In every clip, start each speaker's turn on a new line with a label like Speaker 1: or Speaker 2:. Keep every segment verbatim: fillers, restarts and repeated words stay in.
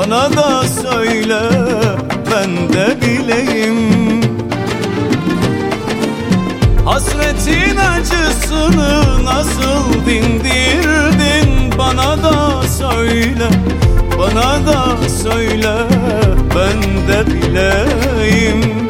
Speaker 1: bana da söyle, ben de bileyim. Hasretin acısını nasıl dindirdin, bana da söyle, bana da söyle, ben de bileyim.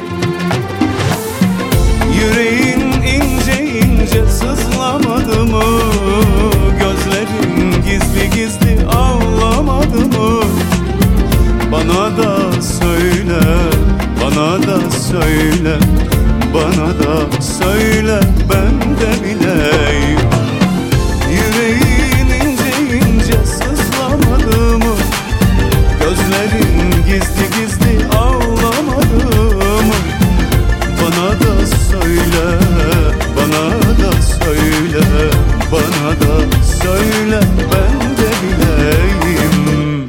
Speaker 1: Yüreğin ince ince sızlamadı mı, gözlerin gizli gizli ağlamadı mı? Bana da söyle, bana da söyle, bana da söyle, ben de bileyim. Yüreğin ince ince sızlamadı mı, gözlerin gizli gizli ağlamadı mı? Bana da söyle, bana da söyle, bana da söyle, ben de bileyim.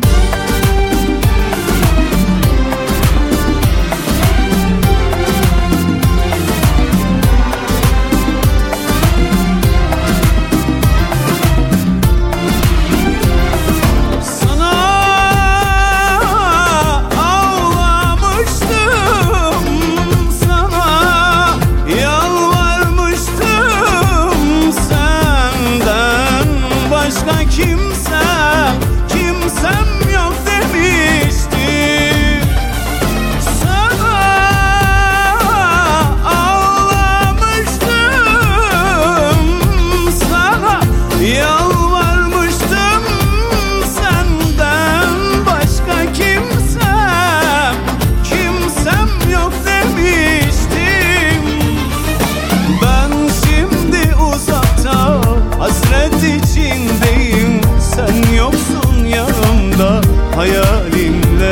Speaker 1: Sen yoksun yanımda, hayalimleyim.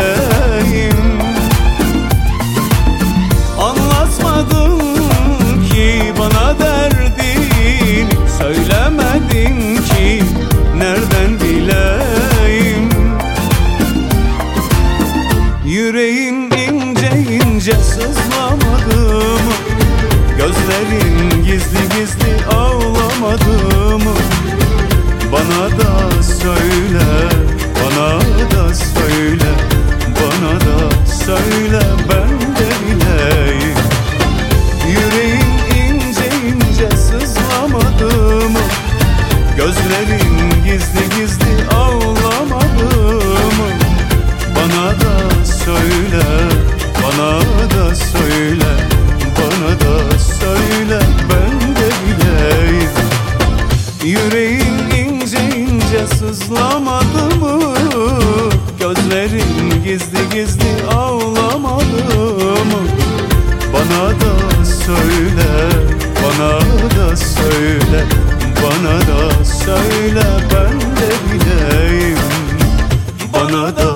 Speaker 1: Anlatmadın ki bana derdini, söylemedin ki nereden bileyim. Yüreğin ince ince sızlamadı mı, gözlerin gizli gizli ağlamadı mı? Bana da söyle, bana da söyle, bana da söyle, ben de bileyim. Yüreğin ince ince sızlamadı mı, gözlerin gizli gizli ağlamadı mı? Bana da söyle, bana da söyle, bana da söyle, ben de bileyim. Yüreğin ince ince sızlamadı mı, gözlerin gizli gizli ağlamadı mı? Bana da söyle, bana da söyle, bana da söyle, ben de bileyim. Bana da